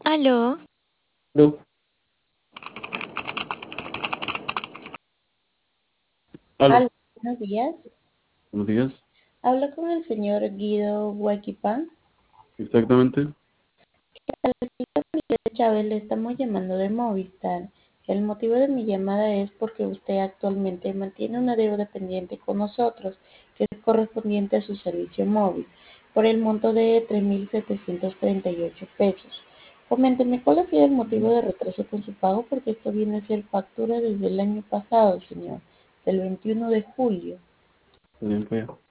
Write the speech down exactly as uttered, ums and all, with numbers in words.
Aló, No, Aló, aló, buenos días. buenos días. Hablo con el señor Guido Huequipán. Exactamente. Chávez, le estamos llamando de Movistar. El motivo de mi llamada es porque usted actualmente mantiene una deuda pendiente con nosotros, que es correspondiente a su servicio móvil, por el monto de tres mil setecientos treinta y ocho pesos. Coménteme cuál ha sido el motivo de retraso con su pago, porque esto viene a ser factura desde el año pasado, señor, del veintiuno de julio. Está bien, pues.